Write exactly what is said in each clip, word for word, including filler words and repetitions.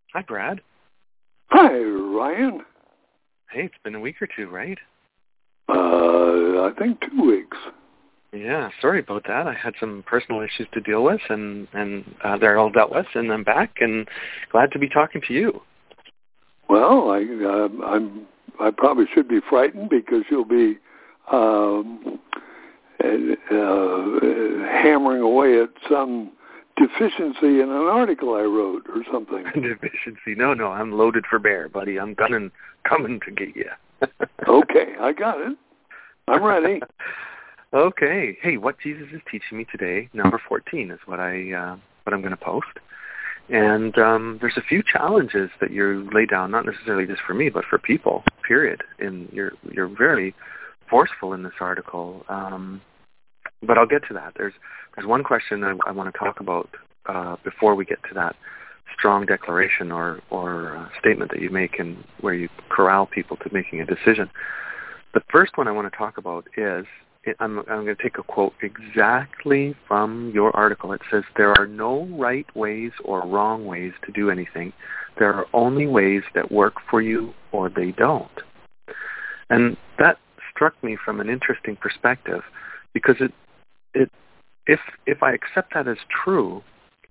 Hi, Brad. Hi, Ryan. Hey, it's been a week or two, right? Uh, I think two weeks. Yeah, sorry about that. I had some personal issues to deal with, and, and uh, they're all dealt with, and I'm back, and glad to be talking to you. Well, I, uh, I'm, I probably should be frightened because you'll be um, uh, hammering away at some deficiency in an article I wrote or something. Deficiency? No, no, I'm loaded for bear, buddy. I'm gunning, coming to get you. Okay, I got it. I'm ready. Okay. Hey, what Jesus is teaching me today, number fourteen, is what I uh, what I'm going to post. And um, there's a few challenges that you lay down, not necessarily just for me, but for people. Period. And you're you're very forceful in this article. Um, but I'll get to that. There's there's one question I, I want to talk about uh, before we get to that strong declaration or or uh, statement that you make and where you corral people to making a decision. The first one I want to talk about is, I'm, I'm going to take a quote exactly from your article. It says, there are no right ways or wrong ways to do anything. There are only ways that work for you or they don't. And that struck me from an interesting perspective because it, it, if, if I accept that as true,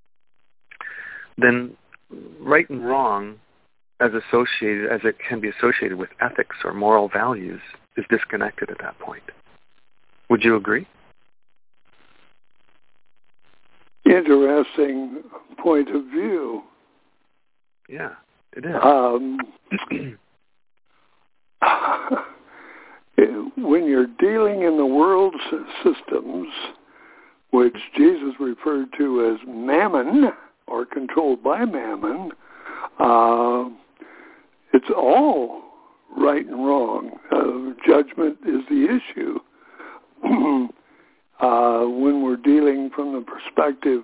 then right and wrong as associated, as it can be associated with ethics or moral values is disconnected at that point. Would you agree? Interesting point of view. Yeah, it is. Um, when you're dealing in the world's systems, which Jesus referred to as mammon or controlled by mammon, uh, it's all right and wrong. Uh, judgment is the issue. uh, when we're dealing from the perspective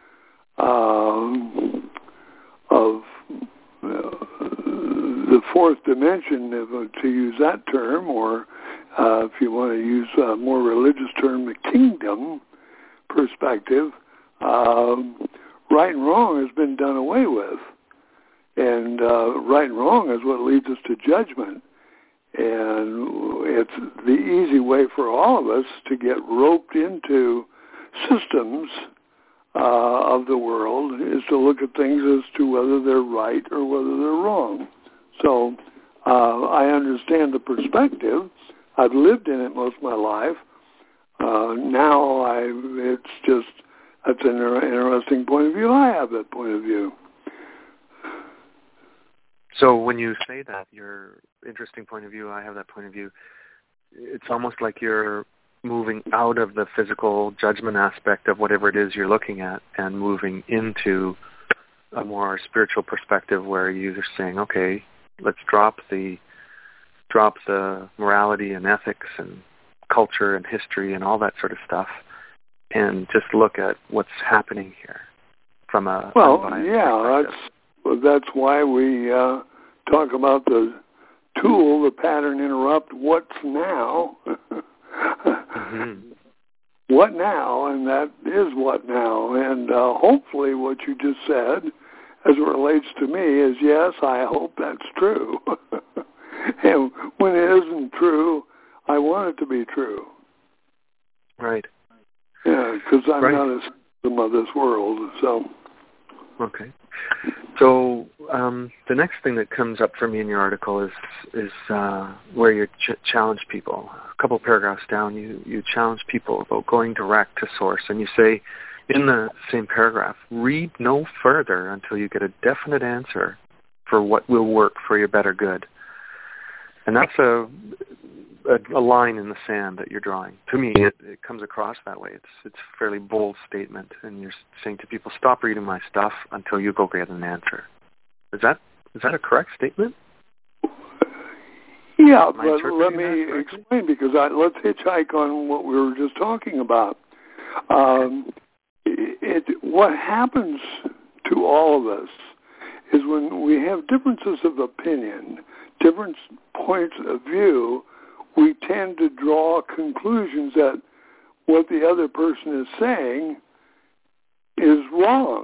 um, of uh, the fourth dimension, if, to use that term, or uh, if you want to use a more religious term, the kingdom perspective, um, right and wrong has been done away with. And uh, right and wrong is what leads us to judgment. And it's the easy way for all of us to get roped into systems uh, of the world is to look at things as to whether they're right or whether they're wrong. So uh, I understand the perspective. I've lived in it most of my life. Uh, now I, it's just, that's an interesting point of view. I have that point of view. So when you say that, your interesting point of view, I have that point of view, it's almost like you're moving out of the physical judgment aspect of whatever it is you're looking at and moving into a more spiritual perspective where you're saying, okay, let's drop the drop the morality and ethics and culture and history and all that sort of stuff and just look at what's happening here from a well, yeah, that's well, that's why we uh, talk about the tool, the pattern interrupt. What's now? mm-hmm. What now? And that is what now. And uh, hopefully, what you just said, as it relates to me, is yes. I hope that's true. And when it isn't true, I want it to be true. Right. Yeah, because I'm right. not a system of this world. So. Okay. So um, the next thing that comes up for me in your article is is uh, where you ch- challenge people. A couple paragraphs down, you, you challenge people about going direct to source, and you say in the same paragraph, read no further until you get a definite answer for what will work for your better good. And that's a, a, a line in the sand that you're drawing. To me, it, it comes across that way. It's it's a fairly bold statement, and you're saying to people, stop reading my stuff until you go get an answer. Is that is that a correct statement? Yeah, but let me explain, because I, let's hitchhike on what we were just talking about. Um, it, what happens to all of us is when we have differences of opinion, different points of view, we tend to draw conclusions that what the other person is saying is wrong,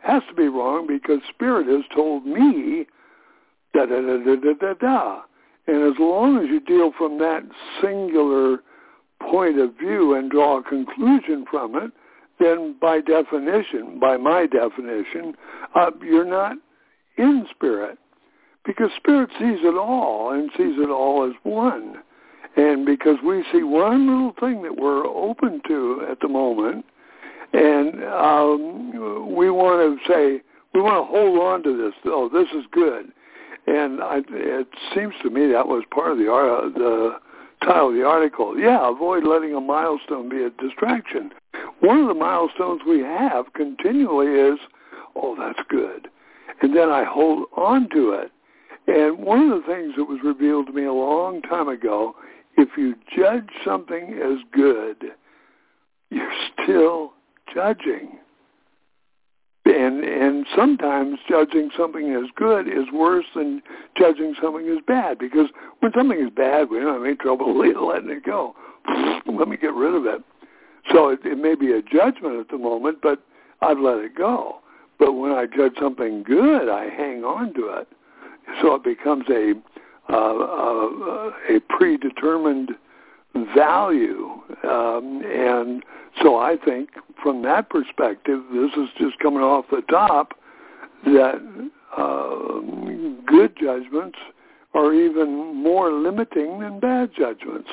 has to be wrong because Spirit has told me da da da da da da da. And as long as you deal from that singular point of view and draw a conclusion from it, then by definition, by my definition, uh, you're not in Spirit. Because Spirit sees it all and sees it all as one. And because we see one little thing that we're open to at the moment, and um, we want to say, we want to hold on to this. Oh, this is good. And I, it seems to me that was part of the, uh, the title of the article. Yeah, avoid letting a milestone be a distraction. One of the milestones we have continually is, oh, that's good. And then I hold on to it. And one of the things that was revealed to me a long time ago, if you judge something as good, you're still judging. And and sometimes judging something as good is worse than judging something as bad. Because when something is bad, we don't have any trouble letting it go. Let me get rid of it. So it, it may be a judgment at the moment, but I've let it go. But when I judge something good, I hang on to it. So it becomes a uh, uh, a predetermined value. Um, and so I think from that perspective, this is just coming off the top, that uh, good judgments are even more limiting than bad judgments.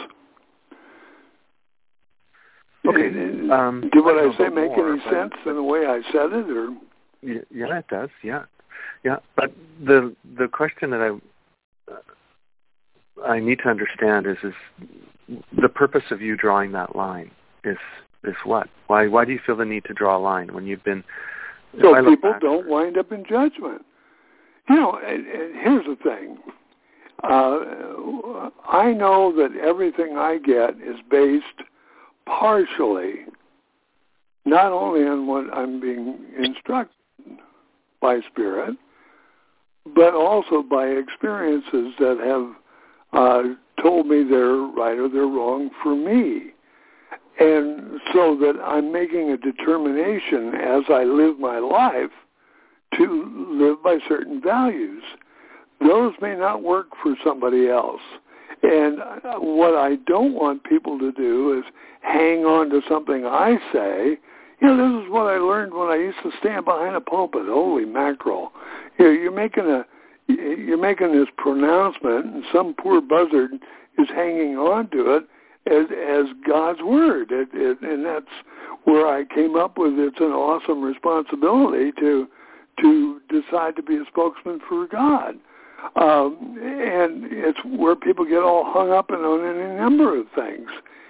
Okay. Um, Did what I, I say make more, any but, sense but, in the way I said it? Or yeah, yeah, it does, yeah. Yeah, but the the question that I uh, I need to understand is is the purpose of you drawing that line is is what? Why why do you feel the need to draw a line when you've been? So people don't wind up in judgment. You know, and, and here's the thing. Uh, I know that everything I get is based partially, not only on what I'm being instructed by Spirit, but also by experiences that have uh, told me they're right or they're wrong for me. And so that I'm making a determination as I live my life to live by certain values. Those may not work for somebody else. And what I don't want people to do is hang on to something I say. You know, this is what I learned when I used to stand behind a pulpit. Holy mackerel. You know, you're making a you're making this pronouncement, and some poor buzzard is hanging on to it as as God's word. It, it, and that's where I came up with it's an awesome responsibility to to decide to be a spokesman for God. Um, and it's where people get all hung up in, on any number of things.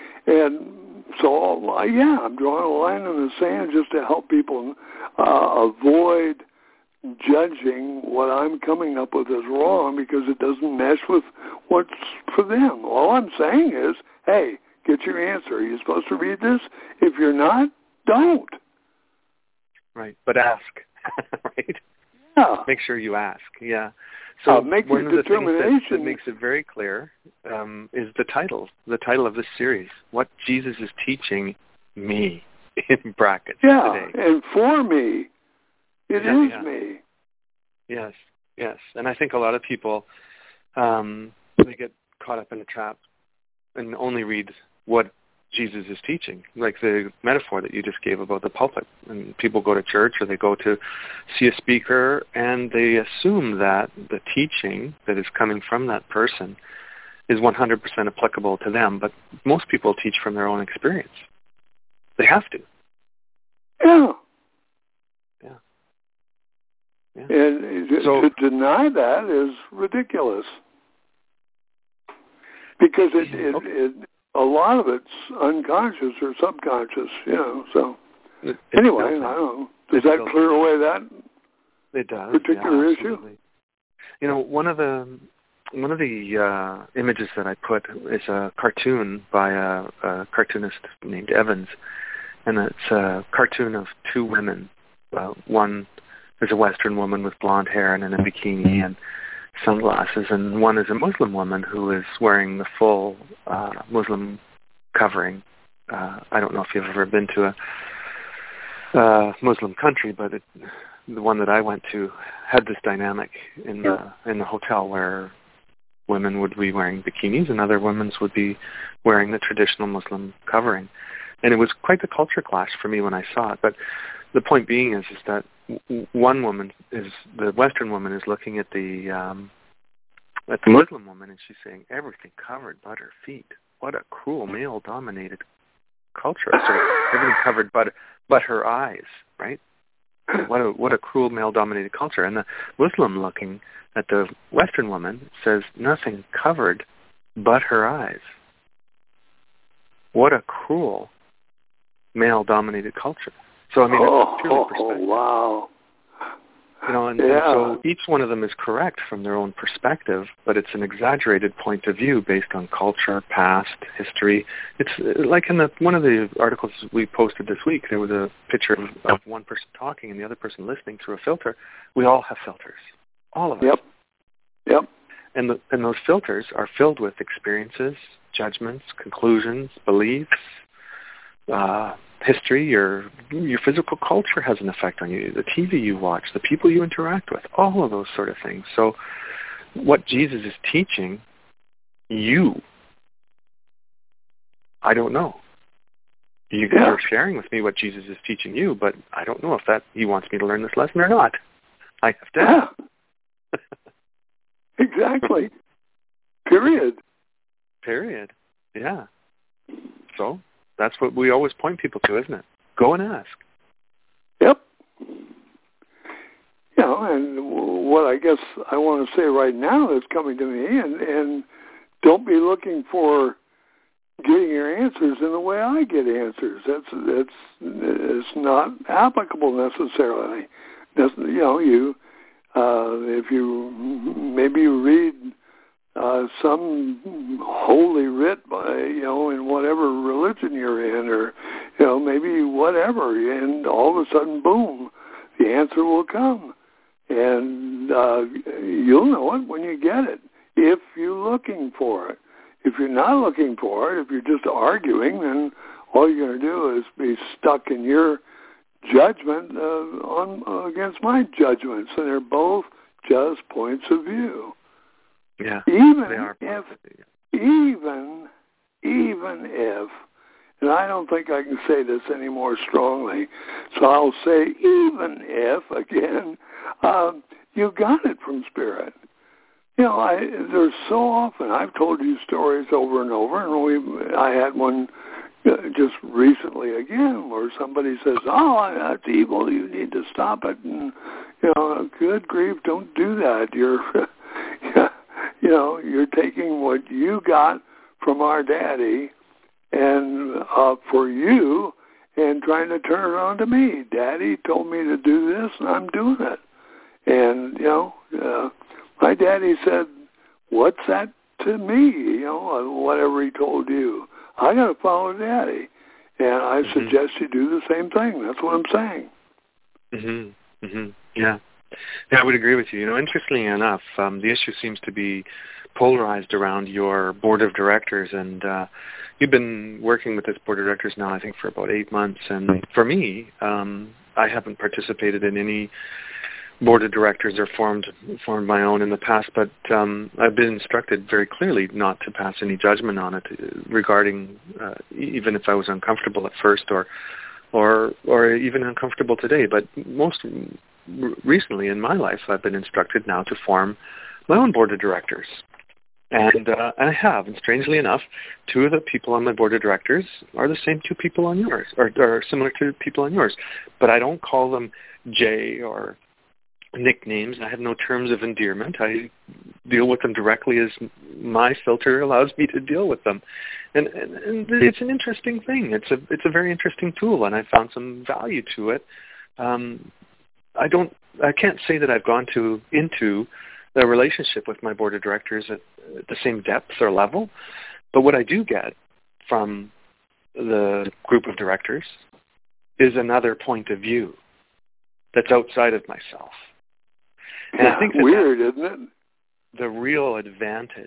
And so, uh, yeah, I'm drawing a line in the sand just to help people uh, avoid judging what I'm coming up with as wrong because it doesn't mesh with what's for them. All I'm saying is, hey, get your answer. Are you supposed to read this? If you're not, don't. Right, but ask, right? Yeah. Make sure you ask, yeah. So uh, make one your of the determination. things that, that makes it very clear um, is the title, the title of this series, What Jesus is Teaching Me, in brackets yeah, today. And for me. It yeah, is yeah. me. Yes, yes. And I think a lot of people, um, they get caught up in a trap and only read what Jesus is teaching, like the metaphor that you just gave about the pulpit. And people go to church or they go to see a speaker and they assume that the teaching that is coming from that person is one hundred percent applicable to them, but most people teach from their own experience. They have to. Yeah. Yeah. Yeah. And so, to deny that is ridiculous. Because it, it, okay. it, a lot of it's unconscious or subconscious, you know. So it, anyway, I don't know. Does it's that clear away that it does, particular yeah, issue? You know, one of the one of the uh, images that I put is a cartoon by a, a cartoonist named Evans, and it's a cartoon of two women. Uh, one is a Western woman with blonde hair and in a bikini and sunglasses, and one is a Muslim woman who is wearing the full uh, Muslim covering. Uh, I don't know if you've ever been to a uh, Muslim country, but it, the one that I went to, had this dynamic in yeah. the in the hotel where women would be wearing bikinis and other women would be wearing the traditional Muslim covering. And it was quite the culture clash for me when I saw it. But the point being is, is that one woman is, the Western woman is looking at the um, at the Muslim woman and she's saying, everything covered but her feet. What a cruel male-dominated culture. Sorry, everything covered but but her eyes, right? What a what a cruel male-dominated culture. And the Muslim looking at the Western woman says, nothing covered but her eyes. What a cruel male-dominated culture. So, I mean, oh, it's purely oh, perspective. Oh, wow. You know, and, yeah. and so each one of them is correct from their own perspective, but it's an exaggerated point of view based on culture, past, history. It's like in the, one of the articles we posted this week, there was a picture of, of one person talking and the other person listening through a filter. We all have filters, all of us. Yep. Yep. And, the, and those filters are filled with experiences, judgments, conclusions, beliefs, uh, history, your your physical culture has an effect on you, the T V you watch, the people you interact with, all of those sort of things. So what Jesus is teaching you, I don't know. You, yeah. You're sharing with me what Jesus is teaching you, but I don't know if that he wants me to learn this lesson or not. I have to yeah. Exactly. Period. Period. Yeah. So that's what we always point people to, isn't it? Go and ask. Yep. You know, and what I guess I want to say right now that's coming to me, and, and don't be looking for getting your answers in the way I get answers. That's that's it's not applicable necessarily. That's, you know, you uh, if you maybe you read Uh, some holy writ, by, you know, in whatever religion you're in, or, you know, maybe whatever, and all of a sudden, boom, the answer will come. And uh, you'll know it when you get it, if you're looking for it. If you're not looking for it, if you're just arguing, then all you're going to do is be stuck in your judgment uh, on uh, against my judgments, and they're both just points of view. Yeah, even they are if, even, even if, and I don't think I can say this any more strongly, so I'll say even if, again, um, you got it from Spirit. You know, I, there's so often, I've told you stories over and over, and we, I had one just recently again where somebody says, oh, that's evil, you need to stop it, and, you know, good grief, don't do that. You're... You know, you're taking what you got from our daddy and uh, for you and trying to turn it on to me. Daddy told me to do this, and I'm doing it. And, you know, uh, my daddy said, what's that to me? You know, whatever he told you. I got to follow daddy. And I mm-hmm. suggest you do the same thing. That's what I'm saying. Mm-hmm. Mm-hmm. Yeah. Yeah, I would agree with you. You know, interestingly enough, um, the issue seems to be polarized around your board of directors, and uh, you've been working with this board of directors now, I think, for about eight months. And for me, um, I haven't participated in any board of directors or formed formed my own in the past, but um, I've been instructed very clearly not to pass any judgment on it regarding, uh, even if I was uncomfortable at first, or or or even uncomfortable today. But most recently in my life, I've been instructed now to form my own board of directors. And, uh, and I have, and strangely enough, two of the people on my board of directors are the same two people on yours, or are similar to people on yours. But I don't call them Jay or nicknames. I have no terms of endearment. I deal with them directly as my filter allows me to deal with them. And, and, and it's an interesting thing. It's a it's a very interesting tool, and I found some value to it. Um, I don't. I can't say that I've gone to into the relationship with my board of directors at, at the same depth or level, but what I do get from the group of directors is another point of view that's outside of myself. And yeah, I think that weird, isn't it? The real advantage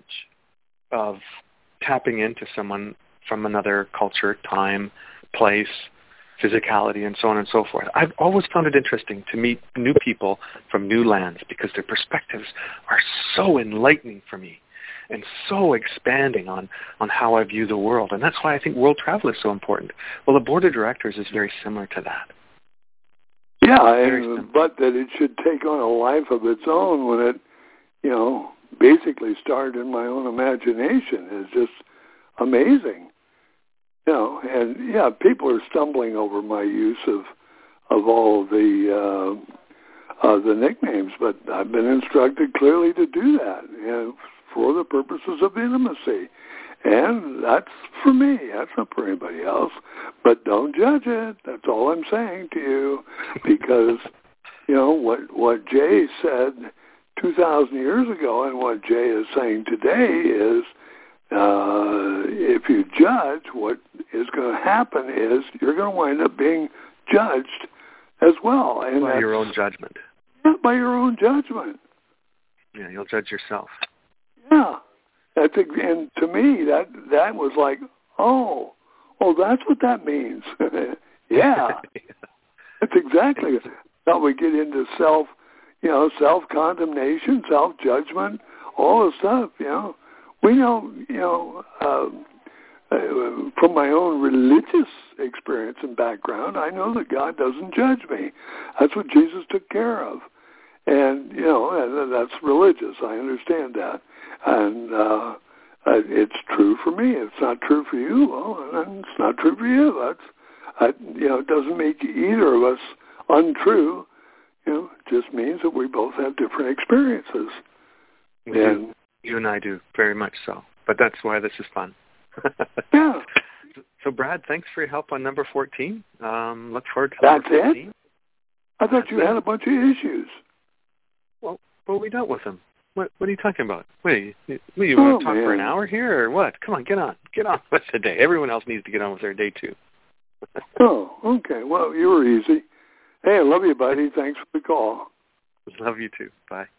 of tapping into someone from another culture, time, place, physicality and so on and so forth. I've always found it interesting to meet new people from new lands because their perspectives are so enlightening for me and so expanding on, on how I view the world. And that's why I think world travel is so important. Well, the board of directors is very similar to that. Yeah, and, but that it should take on a life of its own when it, you know, basically started in my own imagination is just amazing. You know, and yeah, people are stumbling over my use of of all the uh, uh, the nicknames, but I've been instructed clearly to do that, you know, for the purposes of intimacy, and that's for me. That's not for anybody else. But don't judge it. That's all I'm saying to you, because you know what what Jay said two thousand years ago, and what Jay is saying today is. Uh, if you judge, what is going to happen is you're going to wind up being judged as well. And by your own judgment. Yeah, by your own judgment. Yeah, you'll judge yourself. Yeah. That's, and to me, that that was like, oh, oh, that's what that means. Yeah. That's exactly it. Now we get into self, you know, self-condemnation, self-judgment, all the stuff, you know. We know, you know, um, uh, from my own religious experience and background, I know that God doesn't judge me. That's what Jesus took care of. And, you know, that's religious. I understand that. And uh, it's true for me. If it's not true for you, well, then it's not true for you. That's, I, you know, it doesn't make either of us untrue. You know, it just means that we both have different experiences. We and do. You and I do, very much so. But that's why this is fun. Yeah. So, Brad, thanks for your help on number fourteen. Um, look forward to that's number fifteen. It? I thought that's you it. had a bunch of issues. Well, well, we dealt with them. What, what are you talking about? Wait, you, you oh, want to talk man. for an hour here or what? Come on, get on. Get on with the day. Everyone else needs to get on with their day, too. Oh, okay. Well, you were easy. Hey, I love you, buddy. Thanks for the call. Love you, too. Bye.